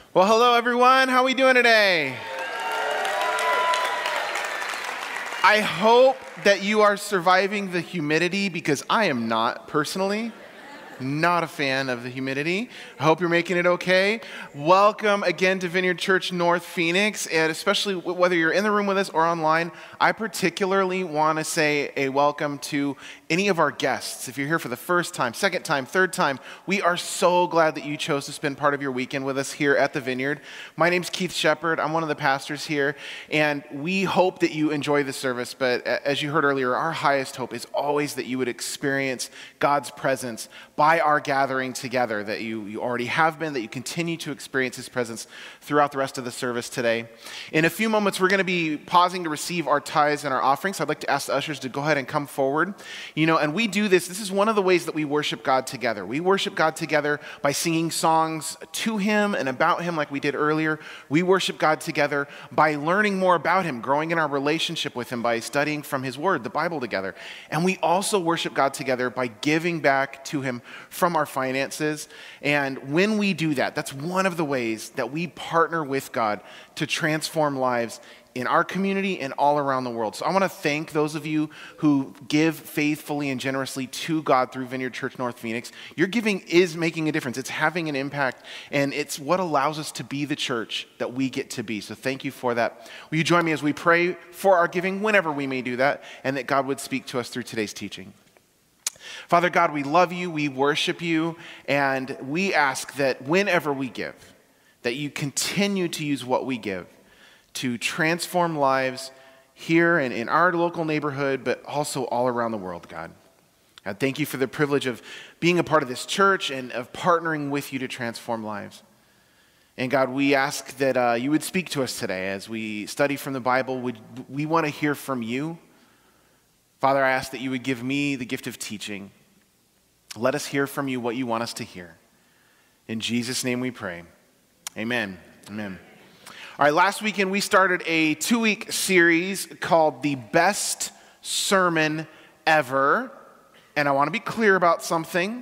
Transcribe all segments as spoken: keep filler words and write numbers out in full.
Well, hello everyone. How are we doing today? I hope that you are surviving the humidity because I am not personally. Not a fan of the humidity. I hope you're making it okay. Welcome again to Vineyard Church North Phoenix, and especially whether you're in the room with us or online, I particularly want to say a welcome to any of our guests. If you're here for the first time, second time, third time, we are so glad that you chose to spend part of your weekend with us here at the Vineyard. My name's Keith Shepard. I'm one of the pastors here, and we hope that you enjoy the service, but as you heard earlier, our highest hope is always that you would experience God's presence by our gathering together, that you, you already have been, that you continue to experience His presence throughout the rest of the service today. In a few moments, we're going to be pausing to receive our tithes and our offerings. So I'd like to ask the ushers to go ahead and come forward. You know, and we do this, this is one of the ways that we worship God together. We worship God together by singing songs to Him and about Him like we did earlier. We worship God together by learning more about Him, growing in our relationship with Him, by studying from His Word, the Bible together. And we also worship God together by giving back to Him from our finances. And when we do that, that's one of the ways that we partner with God to transform lives in our community and all around the world. So I want to thank those of you who give faithfully and generously to God through Vineyard Church North Phoenix. Your giving is making a difference. It's having an impact, and it's what allows us to be the church that we get to be. So thank you for that. Will you join me as we pray for our giving whenever we may do that, and that God would speak to us through today's teaching. Father God, we love you, we worship you, and we ask that whenever we give, that you continue to use what we give to transform lives here and in our local neighborhood, but also all around the world, God. God, thank you for the privilege of being a part of this church and of partnering with you to transform lives. And God, we ask that uh, you would speak to us today as we study from the Bible. Would, we want to hear from you. Father, I ask that you would give me the gift of teaching. Let us hear from you what you want us to hear. In Jesus' name we pray. Amen. Amen. All right, last weekend we started a two-week series called The Best Sermon Ever. And I want to be clear about something.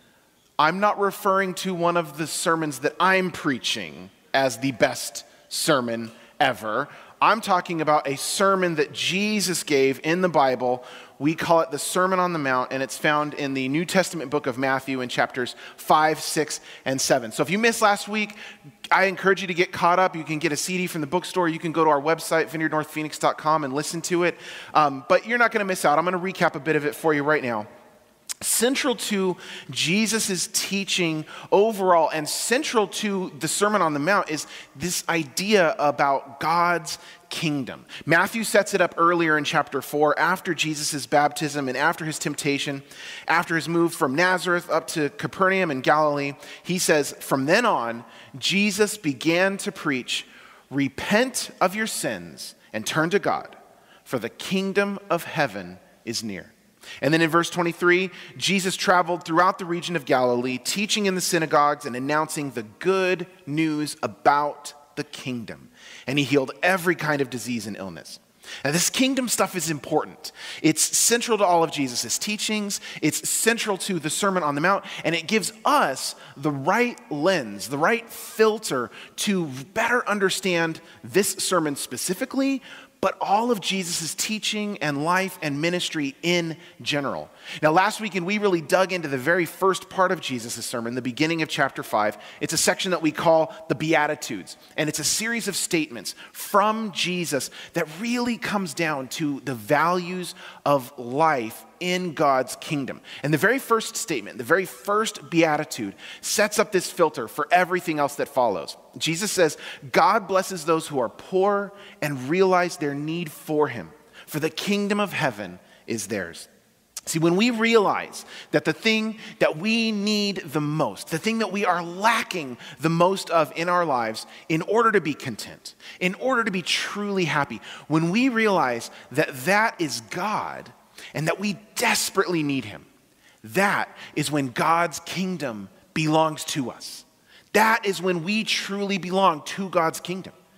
I'm not referring to one of the sermons that I'm preaching as the best sermon ever. I'm talking about a sermon that Jesus gave in the Bible. We call it the Sermon on the Mount, and it's found in the New Testament book of Matthew in chapters five, six, and seven. So if you missed last week, I encourage you to get caught up. You can get a C D from the bookstore. You can go to our website, vineyard north phoenix dot com, and listen to it. Um, but you're not going to miss out. I'm going to recap a bit of it for you right now. Central to Jesus' teaching overall and central to the Sermon on the Mount is this idea about God's kingdom. Matthew sets it up earlier in chapter four, after Jesus' baptism and after his temptation, after his move from Nazareth up to Capernaum in Galilee. He says, from then on, Jesus began to preach, repent of your sins and turn to God, for the kingdom of heaven is near. And then in verse twenty-three, Jesus traveled throughout the region of Galilee, teaching in the synagogues and announcing the good news about the kingdom. And he healed every kind of disease and illness. Now, this kingdom stuff is important. It's central to all of Jesus' teachings. It's central to the Sermon on the Mount, and it gives us the right lens, the right filter to better understand this sermon specifically, but all of Jesus' teaching and life and ministry in general. Now, last weekend, we really dug into the very first part of Jesus' sermon, the beginning of chapter five. It's a section that we call the Beatitudes, and it's a series of statements from Jesus that really comes down to the values of life in God's kingdom. And the very first statement, the very first beatitude, sets up this filter for everything else that follows. Jesus says, God blesses those who are poor and realize their need for him, for the kingdom of heaven is theirs. See, when we realize that the thing that we need the most, the thing that we are lacking the most of in our lives in order to be content, in order to be truly happy, when we realize that that is God and that we desperately need him, that is when God's kingdom belongs to us. That is when we truly belong to God's kingdom.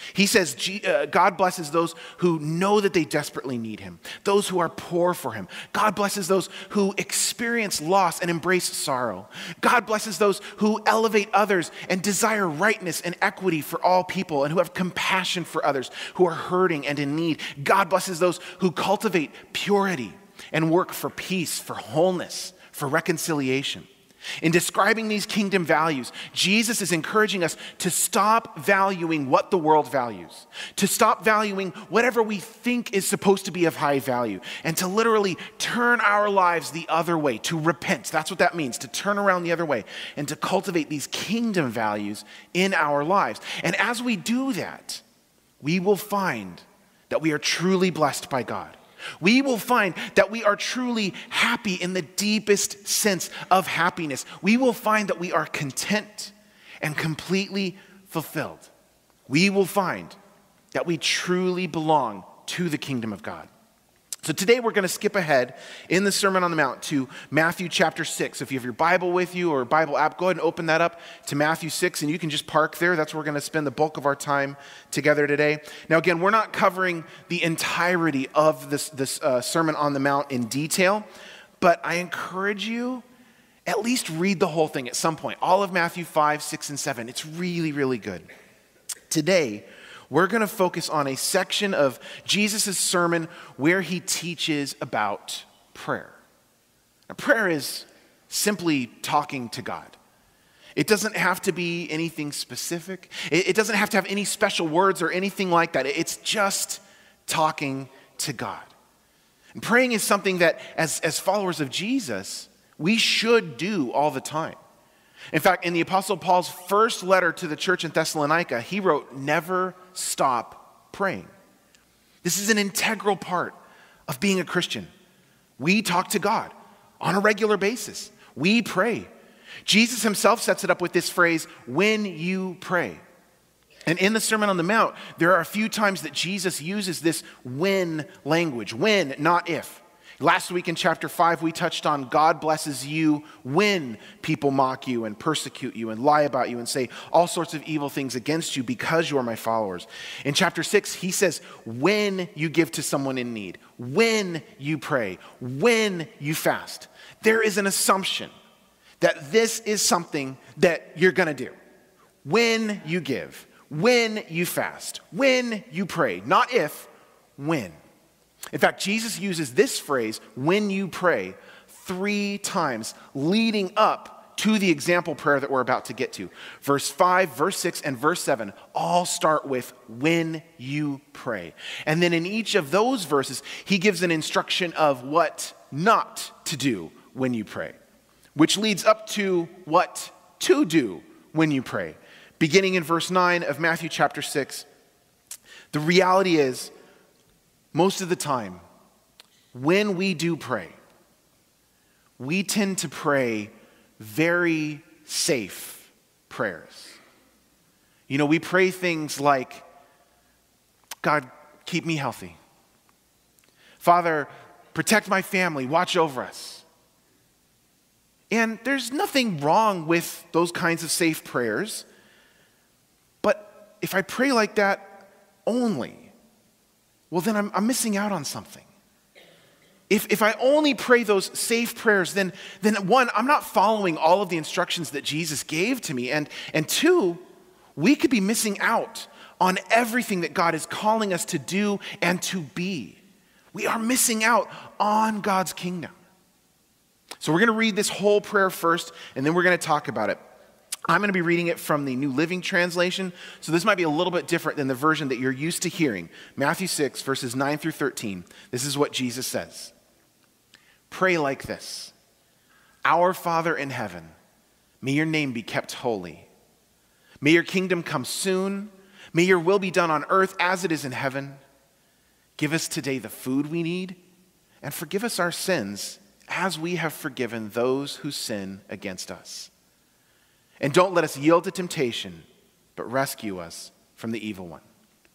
He says G- uh, God blesses those who know that they desperately need him, those who are poor for him. God blesses those who experience loss and embrace sorrow. God blesses those who elevate others and desire rightness and equity for all people and who have compassion for others who are hurting and in need. God blesses those who cultivate purity and work for peace, for wholeness, for reconciliation. In describing these kingdom values, Jesus is encouraging us to stop valuing what the world values, to stop valuing whatever we think is supposed to be of high value, and to literally turn our lives the other way, to repent. That's what that means, to turn around the other way, and to cultivate these kingdom values in our lives. And as we do that, we will find that we are truly blessed by God. We will find that we are truly happy in the deepest sense of happiness. We will find that we are content and completely fulfilled. We will find that we truly belong to the kingdom of God. So today we're going to skip ahead in the Sermon on the Mount to Matthew chapter six. So if you have your Bible with you or Bible app, go ahead and open that up to Matthew six, and you can just park there. That's where we're going to spend the bulk of our time together today. Now again, we're not covering the entirety of this, this uh, Sermon on the Mount in detail, but I encourage you at least read the whole thing at some point. All of Matthew five, six, and seven. It's really, really good. Today, we're going to focus on a section of Jesus' sermon where he teaches about prayer. Now, prayer is simply talking to God. It doesn't have to be anything specific. It, it doesn't have to have any special words or anything like that. It's just talking to God. And praying is something that, as, as followers of Jesus, we should do all the time. In fact, in the Apostle Paul's first letter to the church in Thessalonica, he wrote, "Never stop praying." This is an integral part of being a Christian. We talk to God on a regular basis. We pray. Jesus himself sets it up with this phrase, "when you pray." And in the Sermon on the Mount, there are a few times that Jesus uses this when language. When, not if. Last week in chapter five, we touched on God blesses you when people mock you and persecute you and lie about you and say all sorts of evil things against you because you are my followers. In chapter six, he says, when you give to someone in need, when you pray, when you fast. There is an assumption that this is something that you're going to do. When you give, when you fast, when you pray, not if, when. In fact, Jesus uses this phrase, when you pray, three times leading up to the example prayer that we're about to get to. Verse five, verse six, and verse seven all start with when you pray. And then in each of those verses, he gives an instruction of what not to do when you pray, which leads up to what to do when you pray. Beginning in verse nine of Matthew chapter six, the reality is, most of the time, when we do pray, we tend to pray very safe prayers. You know, we pray things like, God, keep me healthy. Father, protect my family, watch over us. And there's nothing wrong with those kinds of safe prayers, but if I pray like that only, well, then I'm, I'm missing out on something. If, if I only pray those safe prayers, then, then one, I'm not following all of the instructions that Jesus gave to me. And, and two, we could be missing out on everything that God is calling us to do and to be. We are missing out on God's kingdom. So we're going to read this whole prayer first, and then we're going to talk about it. I'm going to be reading it from the New Living Translation, so this might be a little bit different than the version that you're used to hearing. Matthew six, verses nine through thirteen. This is what Jesus says. Pray like this. Our Father in heaven, may your name be kept holy. May your kingdom come soon. May your will be done on earth as it is in heaven. Give us today the food we need, and forgive us our sins as we have forgiven those who sin against us. And don't let us yield to temptation, but rescue us from the evil one.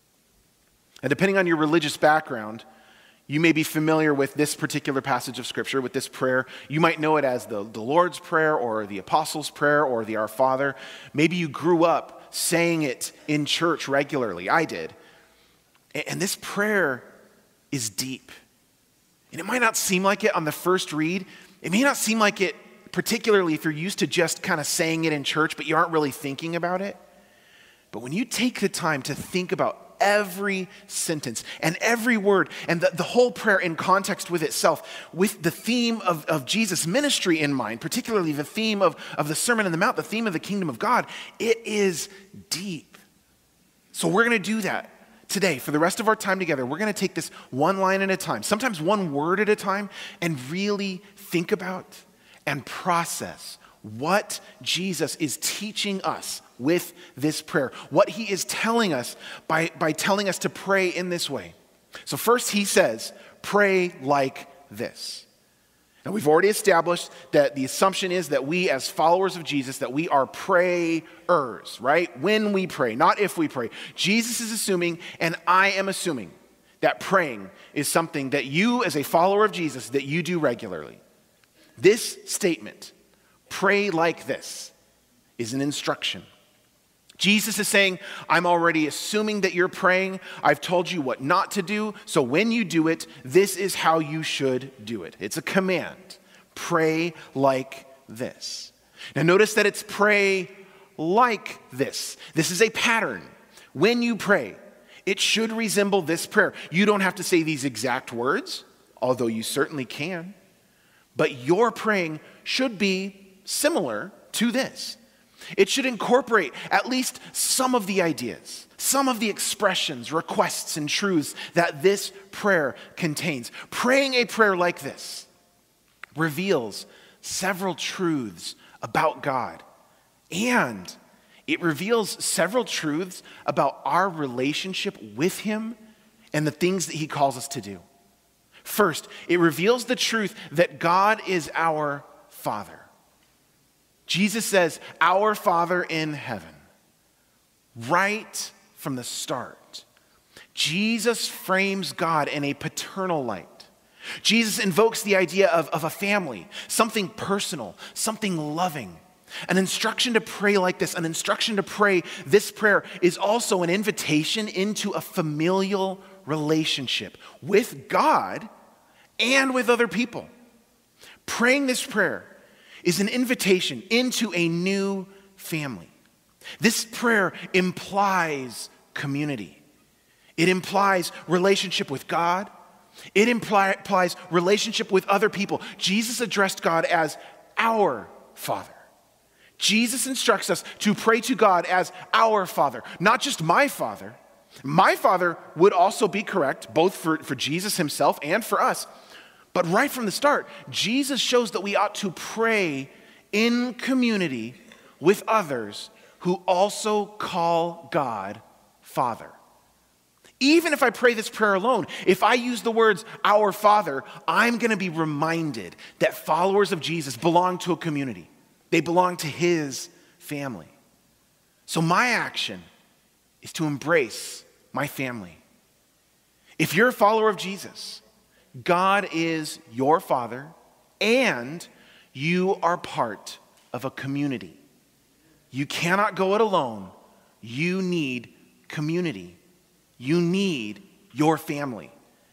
And depending on your religious background, you may be familiar with this particular passage of Scripture, with this prayer. You might know it as the, the Lord's Prayer or the Apostles' Prayer or the Our Father. Maybe you grew up saying it in church regularly. I did. And this prayer is deep. And it might not seem like it on the first read. It may not seem like it, particularly if you're used to just kind of saying it in church, but you aren't really thinking about it. But when you take the time to think about every sentence and every word and the, the whole prayer in context with itself, with the theme of, of Jesus' ministry in mind, particularly the theme of, of the Sermon on the Mount, the theme of the kingdom of God, it is deep. So we're going to do that today. For the rest of our time together, we're going to take this one line at a time, sometimes one word at a time, and really think about and process what Jesus is teaching us with this prayer, what he is telling us by, by telling us to pray in this way. So first he says, pray like this. Now we've already established that the assumption is that we as followers of Jesus, that we are prayers, right? When we pray, not if we pray. Jesus is assuming, and I am assuming, that praying is something that you as a follower of Jesus, that you do regularly. This statement, pray like this, is an instruction. Jesus is saying, I'm already assuming that you're praying. I've told you what not to do. So when you do it, this is how you should do it. It's a command. Pray like this. Now notice that it's pray like this. This is a pattern. When you pray, it should resemble this prayer. You don't have to say these exact words, although you certainly can. But your praying should be similar to this. It should incorporate at least some of the ideas, some of the expressions, requests, and truths that this prayer contains. Praying a prayer like this reveals several truths about God, and it reveals several truths about our relationship with him and the things that he calls us to do. First, it reveals the truth that God is our Father. Jesus says, our Father in heaven, right from the start. Jesus frames God in a paternal light. Jesus invokes the idea of, of a family, something personal, something loving. An instruction to pray like this, an instruction to pray this prayer is also an invitation into a familial relationship with God and with other people. Praying this prayer is an invitation into a new family. This prayer implies community. It implies relationship with God. It impli- implies relationship with other people. Jesus addressed God as our Father. Jesus instructs us to pray to God as our Father, not just my Father. My Father would also be correct, both for, for Jesus himself and for us. But right from the start, Jesus shows that we ought to pray in community with others who also call God Father. Even if I pray this prayer alone, if I use the words, our Father, I'm going to be reminded that followers of Jesus belong to a community. They belong to his family. So my action is to embrace my family. If you're a follower of Jesus, God is your Father, and you are part of a community. You cannot go it alone. You need community. You need your family.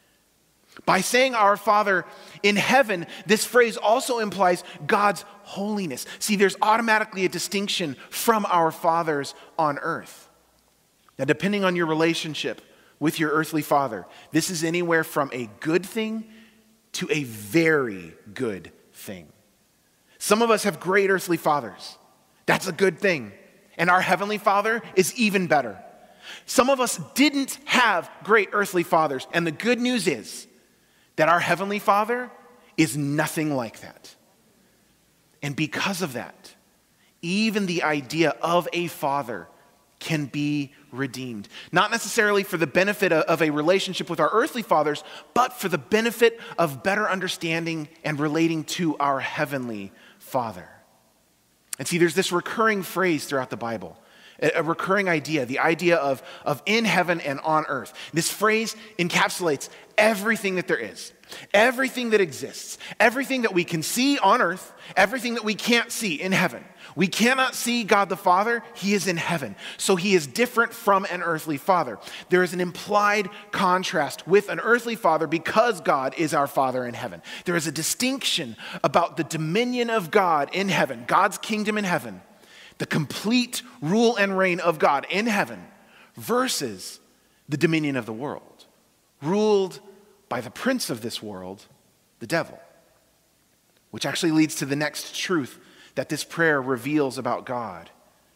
By saying our Father in heaven, this phrase also implies God's holiness. See, there's automatically a distinction from our fathers on earth. Now, depending on your relationship with your earthly father, this is anywhere from a good thing to a very good thing. Some of us have great earthly fathers. That's a good thing. And our heavenly Father is even better. Some of us didn't have great earthly fathers. And the good news is that our heavenly Father is nothing like that. And because of that, even the idea of a father can be redeemed. Not necessarily for the benefit of a relationship with our earthly fathers, but for the benefit of better understanding and relating to our heavenly Father. And see, there's this recurring phrase throughout the Bible. a, a recurring idea, the idea of, of in heaven and on earth. This phrase encapsulates everything that there is, everything that exists, everything that we can see on earth, everything that we can't see in heaven. We cannot see God the Father. He is in heaven. So he is different from an earthly father. There is an implied contrast with an earthly father because God is our Father in heaven. There is a distinction about the dominion of God in heaven, God's kingdom in heaven, the complete rule and reign of God in heaven versus the dominion of the world, ruled by the prince of this world, the devil. Which actually leads to the next truth that this prayer reveals about God.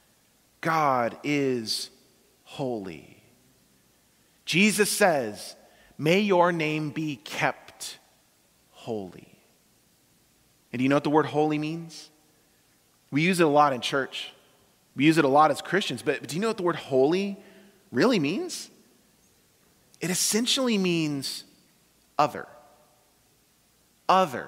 God is holy. Jesus says, may your name be kept holy. And do you know what the word holy means? We use it a lot in church. We use it a lot as Christians, but, but do you know what the word holy really means? It essentially means other. Other.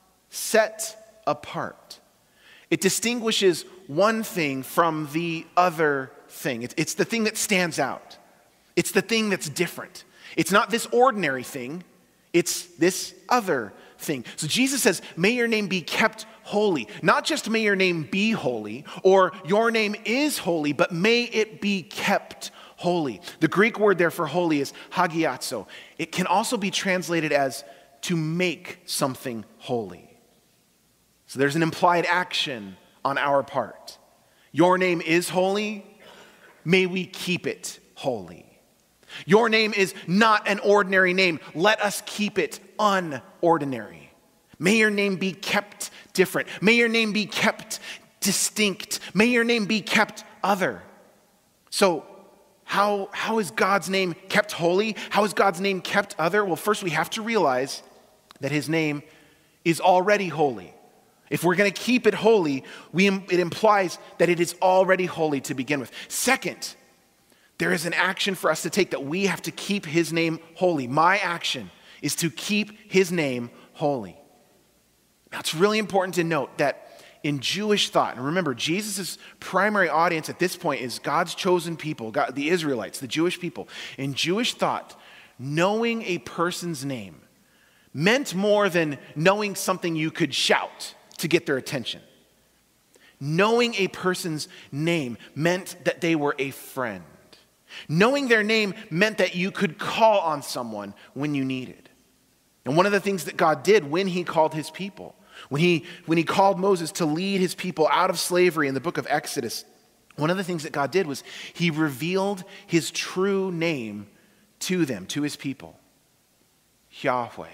Set apart. It distinguishes one thing from the other thing. It's, it's the thing that stands out. It's the thing that's different. It's not this ordinary thing. It's this other thing. So Jesus says, may your name be kept holy. Not just may your name be holy or your name is holy, but may it be kept holy. The Greek word there for holy is hagiazo. It can also be translated as to make something holy. So there's an implied action on our part. Your name is holy. May we keep it holy. Your name is not an ordinary name. Let us keep it unordinary. May your name be kept different. May your name be kept distinct. May your name be kept other. So how, how is God's name kept holy? How is God's name kept other? Well, first we have to realize that his name is already holy. If we're going to keep it holy, we, it implies that it is already holy to begin with. Second, there is an action for us to take that we have to keep his name holy. My action is to keep his name holy. Now, it's really important to note that in Jewish thought, and remember, Jesus' primary audience at this point is God's chosen people, God, the Israelites, the Jewish people. In Jewish thought, knowing a person's name meant more than knowing something you could shout to get their attention. Knowing a person's name meant that they were a friend. Knowing their name meant that you could call on someone when you needed. And one of the things that God did when he called his people, when he, when he called Moses to lead his people out of slavery in the book of Exodus, one of the things that God did was he revealed his true name to them, to his people. Yahweh,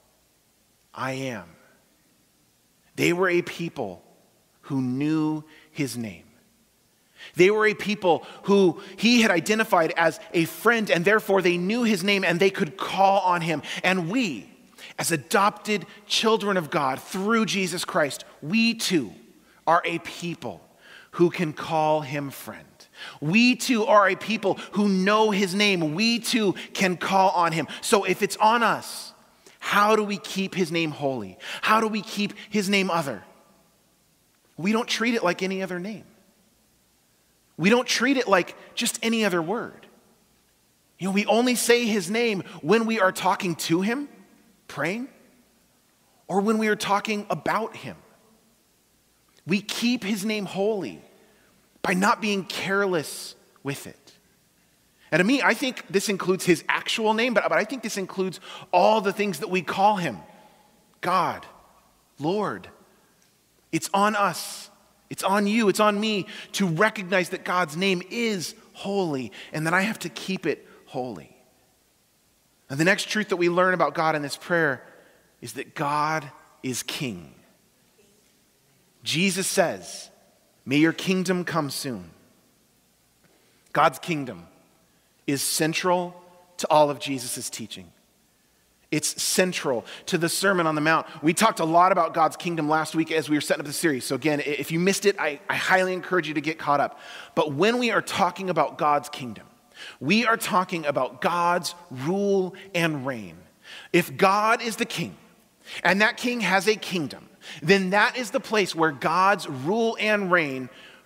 I am. They were a people who knew his name. They were a people who he had identified as a friend, and therefore they knew his name and they could call on him. And we, as adopted children of God through Jesus Christ, we too are a people who can call him friend. We too are a people who know his name. We too can call on him. So if it's on us, how do we keep his name holy? How do we keep his name other? We don't treat it like any other name. We don't treat it like just any other word. You know, we only say his name when we are talking to him, praying, or when we are talking about him. We keep his name holy by not being careless with it. And to me, I think this includes his actual name, but, but I think this includes all the things that we call him. God, Lord. It's on us. It's on you. It's on me to recognize that God's name is holy and that I have to keep it holy. And the next truth that we learn about God in this prayer is that God is king. Jesus says, may your kingdom come soon. God's kingdom is central to all of Jesus' teaching. It's central to the Sermon on the Mount. We talked a lot about God's kingdom last week as we were setting up the series. So again, if you missed it, I, I highly encourage you to get caught up. But when we are talking about God's kingdom, we are talking about God's rule and reign. If God is the king, and that king has a kingdom, then that is the place where God's rule and reign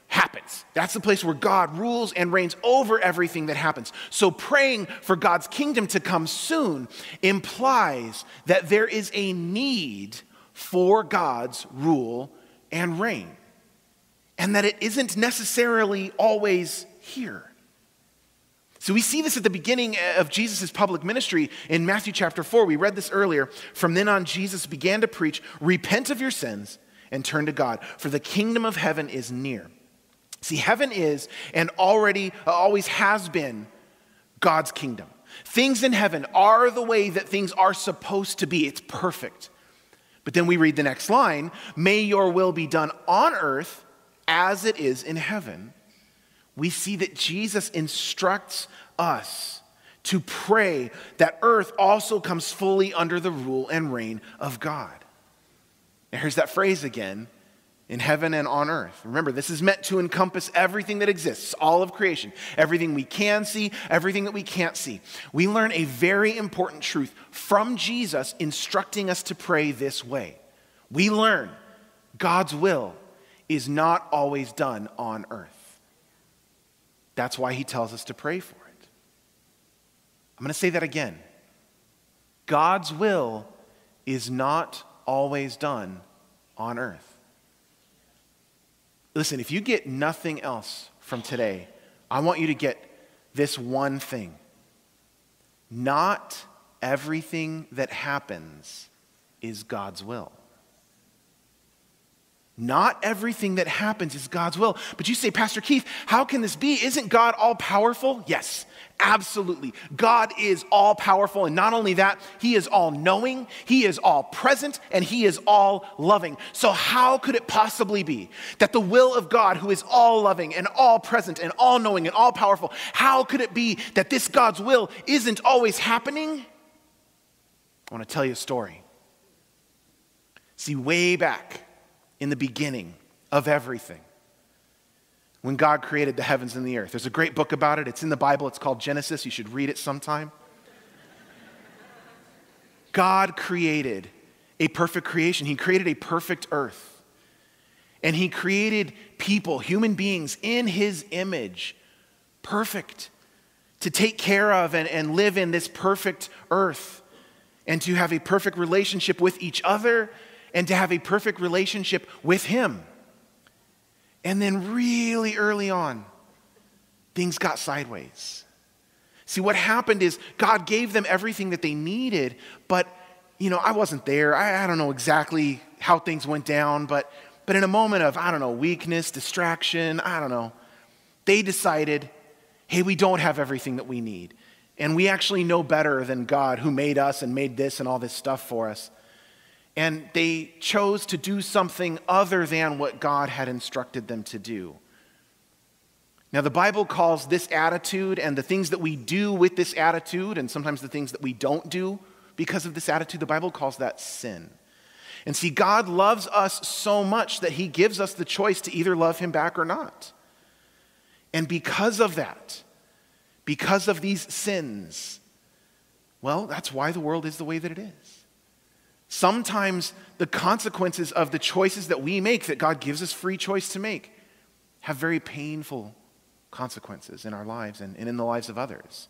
happens. That's the place where God rules and reigns over everything that happens. So praying for God's kingdom to come soon implies that there is a need for God's rule and reign, and that it isn't necessarily always here. So we see this at the beginning of Jesus' public ministry in Matthew chapter four. We read this earlier. From then on, Jesus began to preach, repent of your sins and turn to God, for the kingdom of heaven is near. See, heaven is and already uh, always has been God's kingdom. Things in heaven are the way that things are supposed to be. It's perfect. But then we read the next line, may your will be done on earth as it is in heaven. We see that Jesus instructs us to pray that earth also comes fully under the rule and reign of God. And here's that phrase again, in heaven and on earth. Remember, this is meant to encompass everything that exists, all of creation, everything we can see, everything that we can't see. We learn a very important truth from Jesus instructing us to pray this way. We learn God's will is not always done on earth. That's why he tells us to pray for it. I'm going to say that again. God's will is not always done on earth. Listen, if you get nothing else from today, I want you to get this one thing. Not everything that happens is God's will. Not everything that happens is God's will. But you say, Pastor Keith, how can this be? Isn't God all powerful? Yes, absolutely. God is all powerful. And not only that, he is all knowing, he is all present, and he is all loving. So how could it possibly be that the will of God, who is all loving and all present and all knowing and all powerful, how could it be that this God's will isn't always happening? I want to tell you a story. See, way back in the beginning of everything, when God created the heavens and the earth. There's a great book about it. It's in the Bible. It's called Genesis. You should read it sometime. God created a perfect creation. He created a perfect earth. And he created people, human beings, in his image, perfect, to take care of and, and live in this perfect earth, and to have a perfect relationship with each other, and to have a perfect relationship with him. And then really early on, things got sideways. See, what happened is God gave them everything that they needed, but, you know, I wasn't there. I, I don't know exactly how things went down, but, but in a moment of, I don't know, weakness, distraction, I don't know, they decided, hey, we don't have everything that we need. And we actually know better than God, who made us and made this and all this stuff for us. And they chose to do something other than what God had instructed them to do. Now, the Bible calls this attitude and the things that we do with this attitude, and sometimes the things that we don't do because of this attitude, the Bible calls that sin. And see, God loves us so much that he gives us the choice to either love him back or not. And because of that, because of these sins, well, that's why the world is the way that it is. Sometimes the consequences of the choices that we make, that God gives us free choice to make, have very painful consequences in our lives and, and in the lives of others.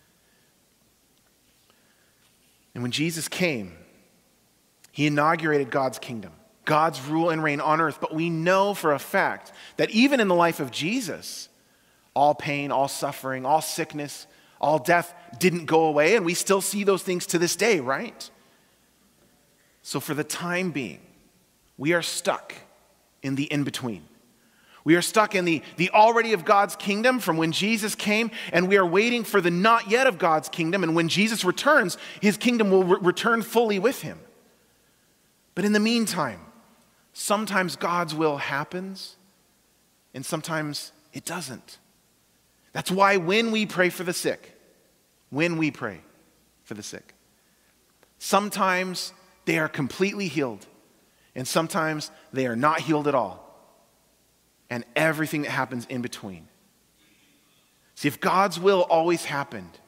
And when Jesus came, he inaugurated God's kingdom, God's rule and reign on earth. But we know for a fact that even in the life of Jesus, all pain, all suffering, all sickness, all death didn't go away, and we still see those things to this day, right? So for the time being, we are stuck in the in-between. We are stuck in the, the already of God's kingdom from when Jesus came, and we are waiting for the not yet of God's kingdom, and when Jesus returns, his kingdom will re- return fully with him. But in the meantime, sometimes God's will happens, and sometimes it doesn't. That's why when we pray for the sick, when we pray for the sick, sometimes they are completely healed, and sometimes they are not healed at all, and everything that happens in between. See, if God's will always happened,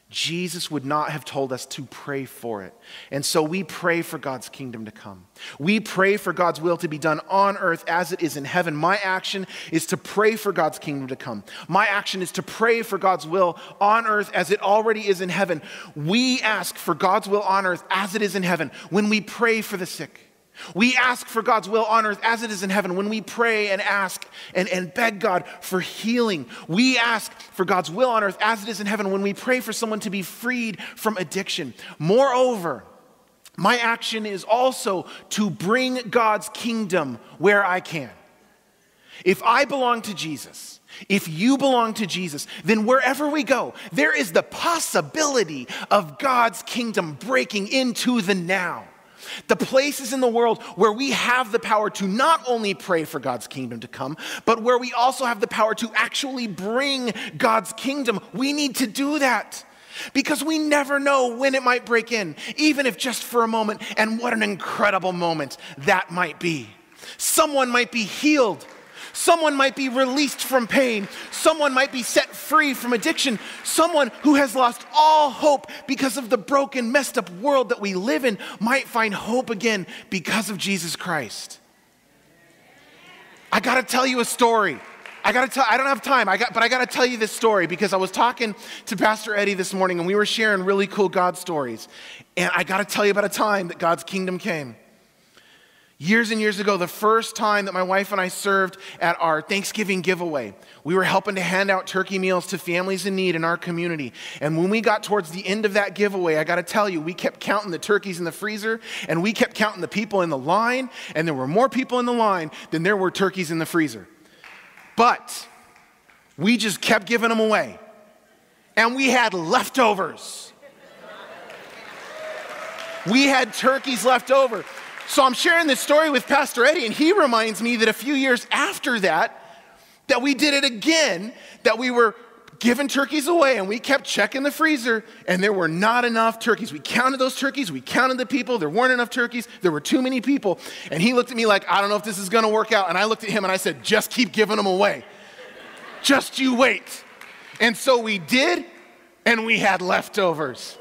Jesus would not have told us to pray for it. And so we pray for God's kingdom to come. We pray for God's will to be done on earth as it is in heaven. My action is to pray for God's kingdom to come. My action is to pray for God's will on earth as it already is in heaven. We ask for God's will on earth as it is in heaven when we pray for the sick. We ask for God's will on earth as it is in heaven when we pray and ask and, and beg God for healing. We ask for God's will on earth as it is in heaven when we pray for someone to be freed from addiction. Moreover, my action is also to bring God's kingdom where I can. If I belong to Jesus, if you belong to Jesus, then wherever we go, there is the possibility of God's kingdom breaking into the now. The places in the world where we have the power to not only pray for God's kingdom to come, but where we also have the power to actually bring God's kingdom, we need to do that. Because we never know when it might break in, even if just for a moment, and what an incredible moment that might be. Someone might be healed. Someone might be released from pain. Someone might be set free from addiction. Someone who has lost all hope because of the broken, messed up world that we live in might find hope again because of Jesus Christ. I gotta tell you a story. I gotta tell, I don't have time, I got, but I gotta tell you this story because I was talking to Pastor Eddie this morning and we were sharing really cool God stories. And I gotta tell you about a time that God's kingdom came. Years and years ago, the first time that my wife and I served at our Thanksgiving giveaway, we were helping to hand out turkey meals to families in need in our community. And when we got towards the end of that giveaway, I got to tell you, we kept counting the turkeys in the freezer, and we kept counting the people in the line, and there were more people in the line than there were turkeys in the freezer. But we just kept giving them away, and we had leftovers. We had turkeys left over. So I'm sharing this story with Pastor Eddie, and he reminds me that a few years after that, that we did it again, that we were giving turkeys away, and we kept checking the freezer, and there were not enough turkeys. We counted those turkeys, we counted the people, there weren't enough turkeys, there were too many people, and he looked at me like, I don't know if this is gonna work out, and I looked at him and I said, just keep giving them away. Just you wait. And so we did, and we had leftovers.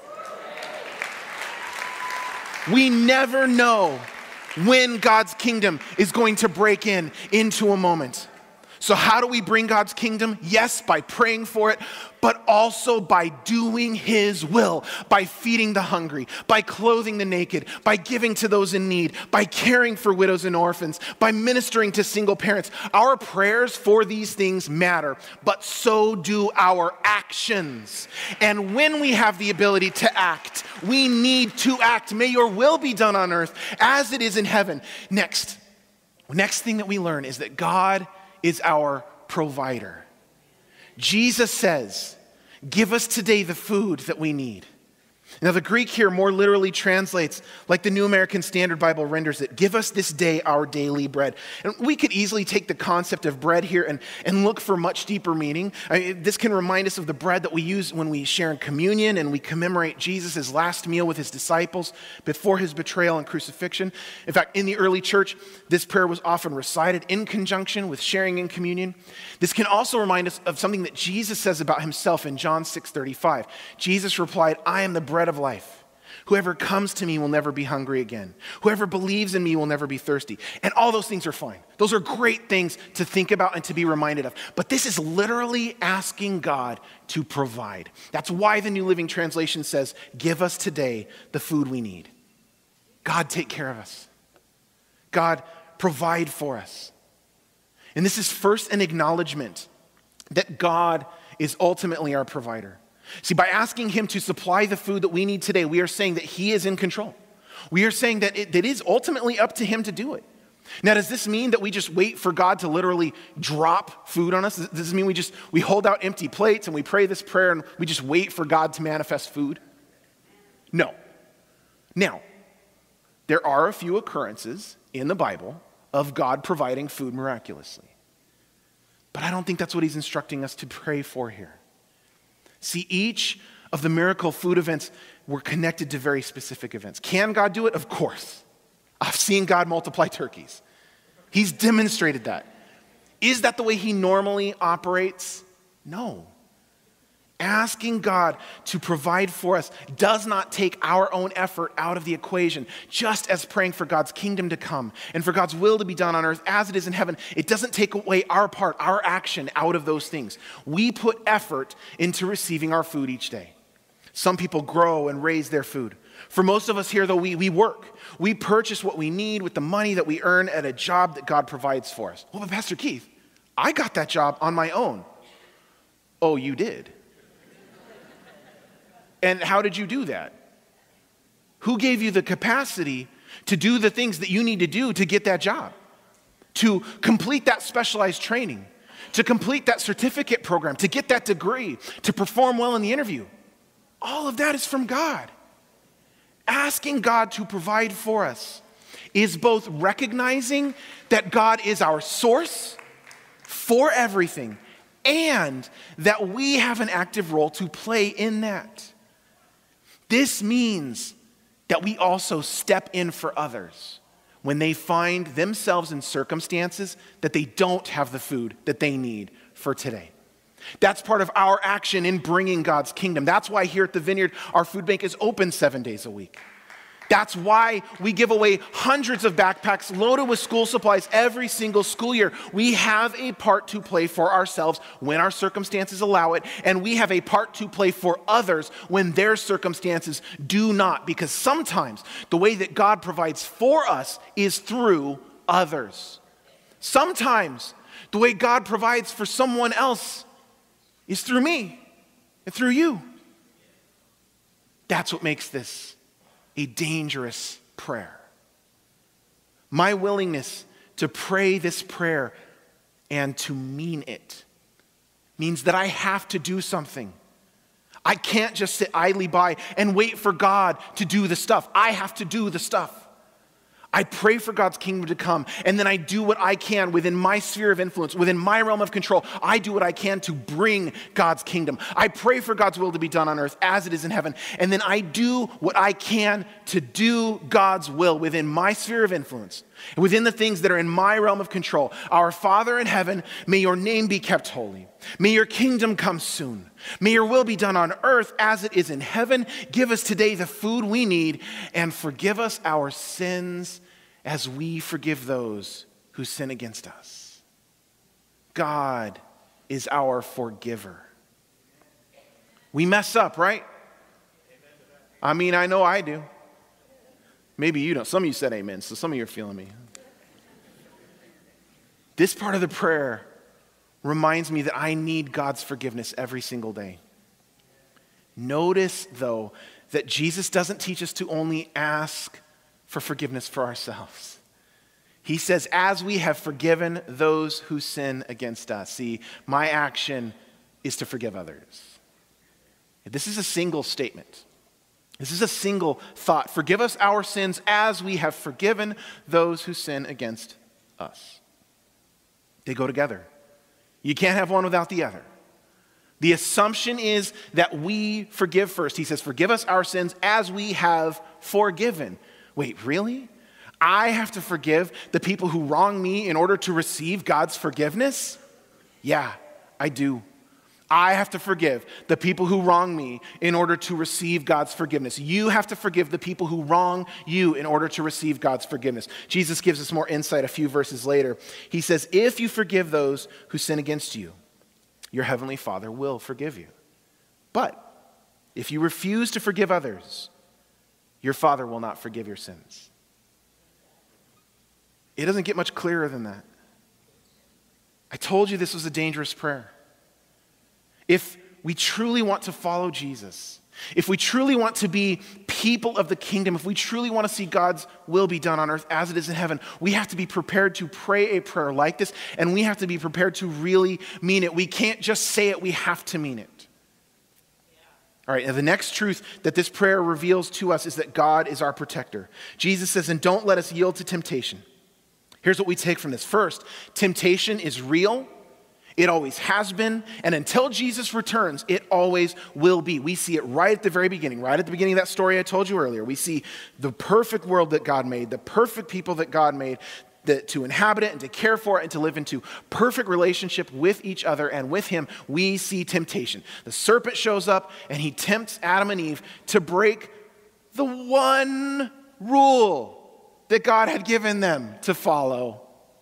We never know when God's kingdom is going to break in into a moment. So how do we bring God's kingdom? Yes, by praying for it, but also by doing His will, by feeding the hungry, by clothing the naked, by giving to those in need, by caring for widows and orphans, by ministering to single parents. Our prayers for these things matter, but so do our actions. And when we have the ability to act, we need to act. May your will be done on earth as it is in heaven. Next, next thing that we learn is that God is our provider. Jesus says, give us today the food that we need. Now the Greek here more literally translates like the New American Standard Bible renders it, give us this day our daily bread. And we could easily take the concept of bread here and, and look for much deeper meaning. I mean, this can remind us of the bread that we use when we share in communion and we commemorate Jesus' last meal with his disciples before his betrayal and crucifixion. In fact, in the early church, this prayer was often recited in conjunction with sharing in communion. This can also remind us of something that Jesus says about himself in John six thirty-five. Jesus replied, I am the bread of life. Whoever comes to me will never be hungry again. Whoever believes in me will never be thirsty. And all those things are fine. Those are great things to think about and to be reminded of. But this is literally asking God to provide. That's why the New Living Translation says, give us today the food we need. God, take care of us. God, provide for us. And this is first an acknowledgement that God is ultimately our provider. See, by asking him to supply the food that we need today, we are saying that he is in control. We are saying that it, that it is ultimately up to him to do it. Now, does this mean that we just wait for God to literally drop food on us? Does this mean we just, we hold out empty plates and we pray this prayer and we just wait for God to manifest food? No. Now, there are a few occurrences in the Bible of God providing food miraculously. But I don't think that's what he's instructing us to pray for here. See, each of the miracle food events were connected to very specific events. Can God do it? Of course. I've seen God multiply turkeys. He's demonstrated that. Is that the way he normally operates? No. Asking God to provide for us does not take our own effort out of the equation. Just as praying for God's kingdom to come and for God's will to be done on earth as it is in heaven, it doesn't take away our part, our action out of those things. We put effort into receiving our food each day. Some people grow and raise their food. For most of us here, though, we, we work. We purchase what we need with the money that we earn at a job that God provides for us. Well, but Pastor Keith, I got that job on my own. Oh, you did? And how did you do that? Who gave you the capacity to do the things that you need to do to get that job? To complete that specialized training, to complete that certificate program, to get that degree, to perform well in the interview. All of that is from God. Asking God to provide for us is both recognizing that God is our source for everything and that we have an active role to play in that. This means that we also step in for others when they find themselves in circumstances that they don't have the food that they need for today. That's part of our action in bringing God's kingdom. That's why here at the Vineyard, our food bank is open seven days a week. That's why we give away hundreds of backpacks loaded with school supplies every single school year. We have a part to play for ourselves when our circumstances allow it, and we have a part to play for others when their circumstances do not, because sometimes the way that God provides for us is through others. Sometimes the way God provides for someone else is through me and through you. That's what makes this a dangerous prayer. My willingness to pray this prayer and to mean it means that I have to do something. I can't just sit idly by and wait for God to do the stuff. I have to do the stuff. I pray for God's kingdom to come, and then I do what I can within my sphere of influence, within my realm of control. I do what I can to bring God's kingdom. I pray for God's will to be done on earth as it is in heaven, and then I do what I can to do God's will within my sphere of influence, within the things that are in my realm of control. Our Father in heaven, may your name be kept holy. May your kingdom come soon. May your will be done on earth as it is in heaven. Give us today the food we need, and forgive us our sins as we forgive those who sin against us. God is our forgiver. We mess up, right? I mean, I know I do. Maybe you don't. Some of you said amen, so some of you are feeling me. This part of the prayer reminds me that I need God's forgiveness every single day. Notice, though, that Jesus doesn't teach us to only ask for forgiveness for ourselves. He says, as we have forgiven those who sin against us. See, my action is to forgive others. This is a single statement. This is a single thought. Forgive us our sins as we have forgiven those who sin against us. They go together. You can't have one without the other. The assumption is that we forgive first. He says, forgive us our sins as we have forgiven. Wait, really? I have to forgive the people who wrong me in order to receive God's forgiveness? Yeah, I do. I have to forgive the people who wrong me in order to receive God's forgiveness. You have to forgive the people who wrong you in order to receive God's forgiveness. Jesus gives us more insight a few verses later. He says, if you forgive those who sin against you, your heavenly Father will forgive you. But if you refuse to forgive others, your Father will not forgive your sins. It doesn't get much clearer than that. I told you this was a dangerous prayer. If we truly want to follow Jesus, if we truly want to be people of the kingdom, if we truly want to see God's will be done on earth as it is in heaven, we have to be prepared to pray a prayer like this, and we have to be prepared to really mean it. We can't just say it, we have to mean it. All right, now the next truth that this prayer reveals to us is that God is our protector. Jesus says, and don't let us yield to temptation. Here's what we take from this. First, temptation is real. It always has been. And until Jesus returns, it always will be. We see it right at the very beginning, right at the beginning of that story I told you earlier. We see the perfect world that God made, the perfect people that God made, the, to inhabit it and to care for it and to live into perfect relationship with each other and with him, we see temptation. The serpent shows up and he tempts Adam and Eve to break the one rule that God had given them to follow.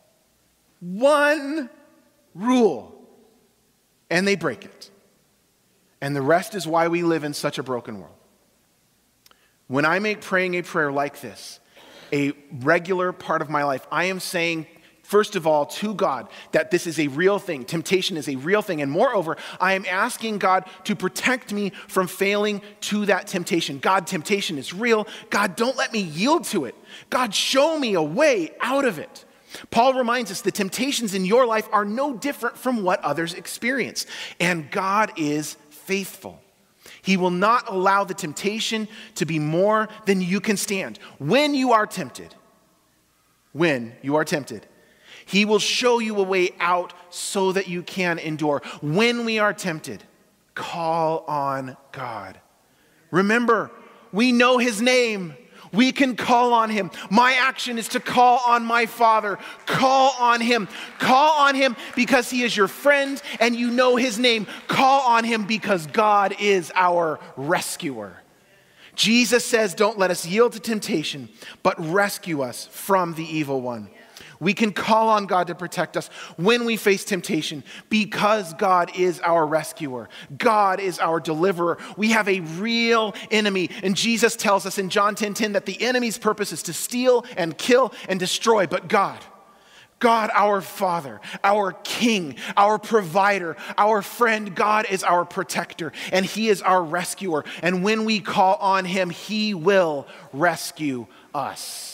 One rule. And they break it. And the rest is why we live in such a broken world. When I make praying a prayer like this a regular part of my life, I am saying, first of all, to God, that this is a real thing. Temptation is a real thing. And moreover, I am asking God to protect me from failing to that temptation. God, temptation is real. God, don't let me yield to it. God, show me a way out of it. Paul reminds us the temptations in your life are no different from what others experience. And God is faithful. He will not allow the temptation to be more than you can stand. When you are tempted, when you are tempted, he will show you a way out so that you can endure. When we are tempted, call on God. Remember, we know his name. We can call on him. My action is to call on my Father. Call on him. Call on him because he is your friend and you know his name. Call on him because God is our rescuer. Jesus says, don't let us yield to temptation, but rescue us from the evil one. We can call on God to protect us when we face temptation because God is our rescuer. God is our deliverer. We have a real enemy. And Jesus tells us in John ten ten that the enemy's purpose is to steal and kill and destroy. But God, God, our Father, our King, our provider, our friend, God is our protector and he is our rescuer. And when we call on him, he will rescue us.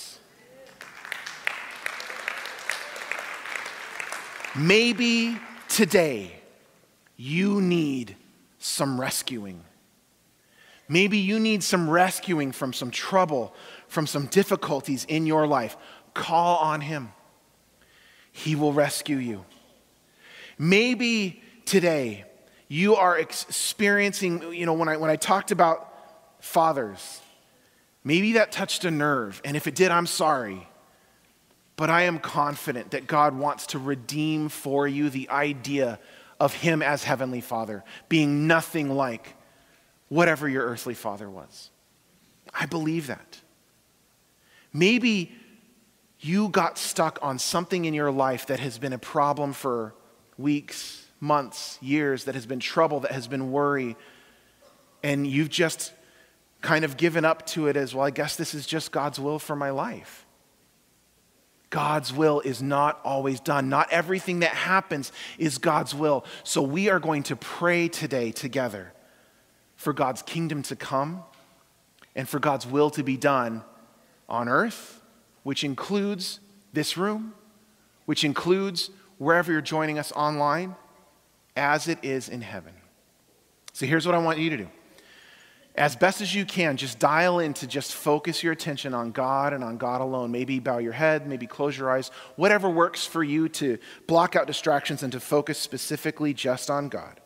Maybe today you need some rescuing. Maybe you need some rescuing from some trouble, from some difficulties in your life. Call on him. He will rescue you. Maybe today you are experiencing, you know, when I when I talked about fathers, maybe that touched a nerve, and if it did, I'm sorry. But I am confident that God wants to redeem for you the idea of him as Heavenly Father, being nothing like whatever your earthly father was. I believe that. Maybe you got stuck on something in your life that has been a problem for weeks, months, years, that has been trouble, that has been worry, and you've just kind of given up to it as, well, I guess this is just God's will for my life. God's will is not always done. Not everything that happens is God's will. So we are going to pray today together for God's kingdom to come and for God's will to be done on earth, which includes this room, which includes wherever you're joining us online, as it is in heaven. So here's what I want you to do. As best as you can, just dial in to just focus your attention on God and on God alone. Maybe bow your head, maybe close your eyes, whatever works for you to block out distractions and to focus specifically just on God.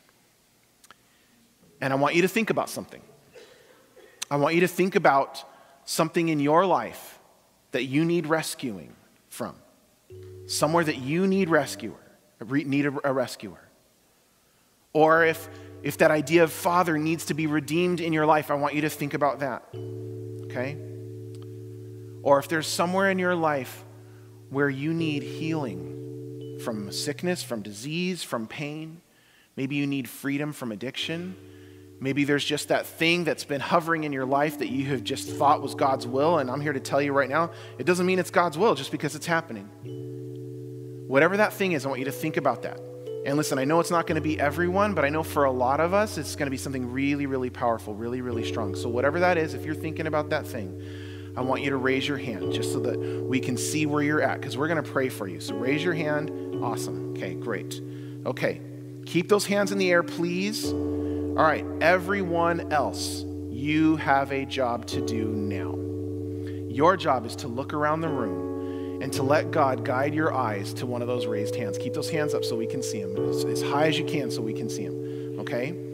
And I want you to think about something. I want you to think about something in your life that you need rescuing from. Somewhere that you need rescuer, need a rescuer. Or if If that idea of father needs to be redeemed in your life, I want you to think about that, okay? Or if there's somewhere in your life where you need healing from sickness, from disease, from pain, maybe you need freedom from addiction, maybe there's just that thing that's been hovering in your life that you have just thought was God's will, and I'm here to tell you right now, it doesn't mean it's God's will just because it's happening. Whatever that thing is, I want you to think about that. And listen, I know it's not going to be everyone, but I know for a lot of us, it's going to be something really, really powerful, really, really strong. So whatever that is, if you're thinking about that thing, I want you to raise your hand just so that we can see where you're at, because we're going to pray for you. So raise your hand. Awesome. Okay, great. Okay, keep those hands in the air, please. All right, everyone else, you have a job to do now. Your job is to look around the room and to let God guide your eyes to one of those raised hands. Keep those hands up so we can see them. As high as you can so we can see them, okay?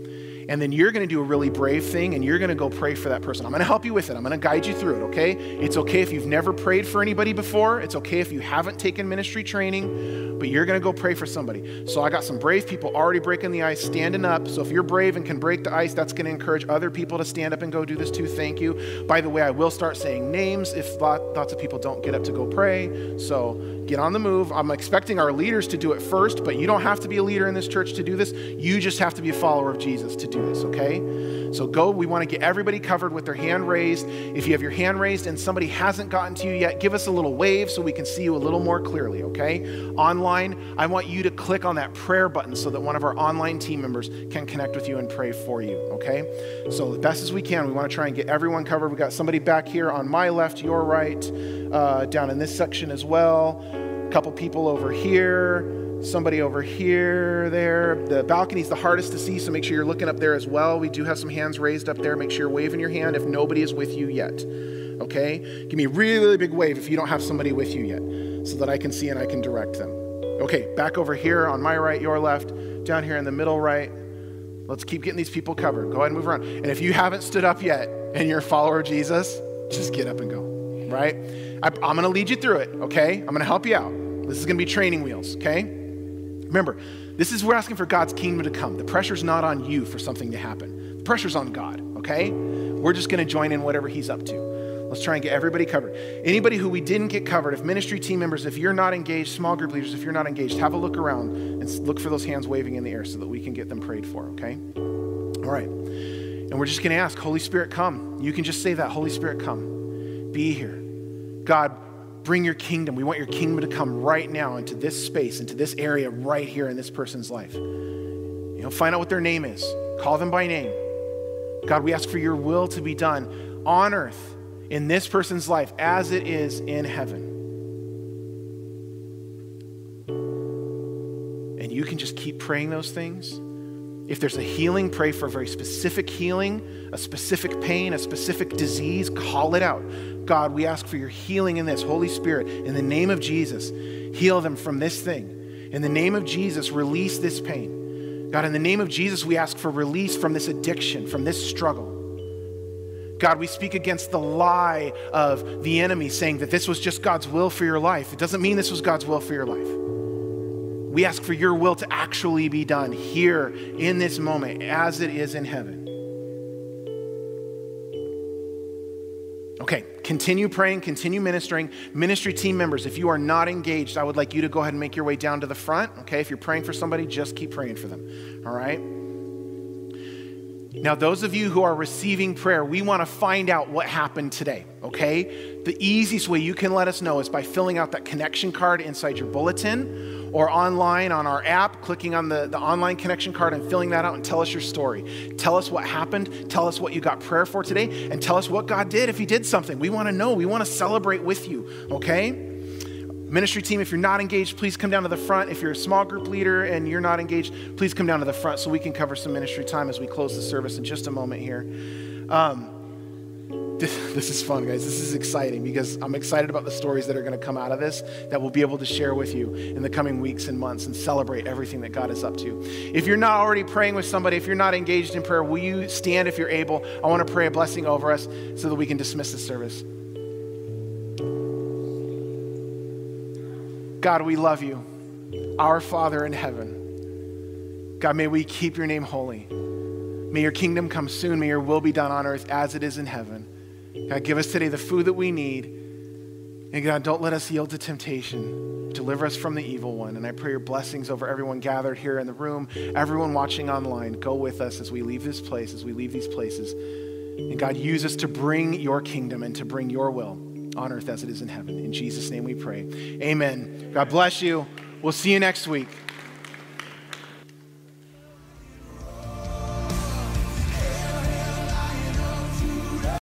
And then you're going to do a really brave thing, and you're going to go pray for that person. I'm going to help you with it. I'm going to guide you through it, okay? It's okay if you've never prayed for anybody before. It's okay if you haven't taken ministry training, but you're going to go pray for somebody. So I got some brave people already breaking the ice, standing up. So if you're brave and can break the ice, that's going to encourage other people to stand up and go do this too. Thank you. By the way, I will start saying names if lots of people don't get up to go pray. So get on the move. I'm expecting our leaders to do it first, but you don't have to be a leader in this church to do this. You just have to be a follower of Jesus to do this, okay? So go. We want to get everybody covered with their hand raised. If you have your hand raised and somebody hasn't gotten to you yet, give us a little wave so we can see you a little more clearly, okay? Online, I want you to click on that prayer button so that one of our online team members can connect with you and pray for you, okay? So the best as we can, we want to try and get everyone covered. We got somebody back here on my left, your right, uh, down in this section as well. A couple people over here. Somebody over here, there. The balcony's the hardest to see, so make sure you're looking up there as well. We do have some hands raised up there. Make sure you're waving your hand if nobody is with you yet, okay? Give me a really, really big wave if you don't have somebody with you yet so that I can see and I can direct them. Okay, back over here on my right, your left, down here in the middle right. Let's keep getting these people covered. Go ahead and move around. And if you haven't stood up yet and you're a follower of Jesus, just get up and go, right? I, I'm going to lead you through it, okay? I'm going to help you out. This is going to be training wheels, okay? Remember, this is, we're asking for God's kingdom to come. The pressure's not on you for something to happen. The pressure's on God, okay? We're just going to join in whatever he's up to. Let's try and get everybody covered. Anybody who we didn't get covered, if ministry team members, if you're not engaged, small group leaders, if you're not engaged, have a look around and look for those hands waving in the air so that we can get them prayed for, okay? All right. And we're just going to ask, Holy Spirit, come. You can just say that, Holy Spirit, come. Be here. God, bring your kingdom. We want your kingdom to come right now into this space, into this area right here in this person's life. You know, find out what their name is. Call them by name. God, we ask for your will to be done on earth in this person's life as it is in heaven. And you can just keep praying those things. If there's a healing, pray for a very specific healing, a specific pain, a specific disease, call it out. God, we ask for your healing in this. Holy Spirit, in the name of Jesus, heal them from this thing. In the name of Jesus, release this pain. God, in the name of Jesus, we ask for release from this addiction, from this struggle. God, we speak against the lie of the enemy saying that this was just God's will for your life. It doesn't mean this was God's will for your life. We ask for your will to actually be done here in this moment as it is in heaven. Okay, continue praying, continue ministering. Ministry team members, if you are not engaged, I would like you to go ahead and make your way down to the front. Okay, if you're praying for somebody, just keep praying for them. All right? Now, those of you who are receiving prayer, we want to find out what happened today, okay? The easiest way you can let us know is by filling out that connection card inside your bulletin or online on our app, clicking on the, the online connection card and filling that out and tell us your story. Tell us what happened. Tell us what you got prayer for today and tell us what God did if he did something. We want to know. We want to celebrate with you, okay? Ministry team, if you're not engaged, please come down to the front. If you're a small group leader and you're not engaged, please come down to the front so we can cover some ministry time as we close the service in just a moment here. Um, this, this is fun, guys. This is exciting because I'm excited about the stories that are going to come out of this that we'll be able to share with you in the coming weeks and months and celebrate everything that God is up to. If you're not already praying with somebody, if you're not engaged in prayer, will you stand if you're able? I want to pray a blessing over us so that we can dismiss the service. God, we love you, our Father in heaven. God, may we keep your name holy. May your kingdom come soon. May your will be done on earth as it is in heaven. God, give us today the food that we need. And God, don't let us yield to temptation. Deliver us from the evil one. And I pray your blessings over everyone gathered here in the room, everyone watching online. Go with us as we leave this place, as we leave these places. And God, use us to bring your kingdom and to bring your will on earth as it is in heaven. In Jesus' name we pray. Amen. God bless you. We'll see you next week.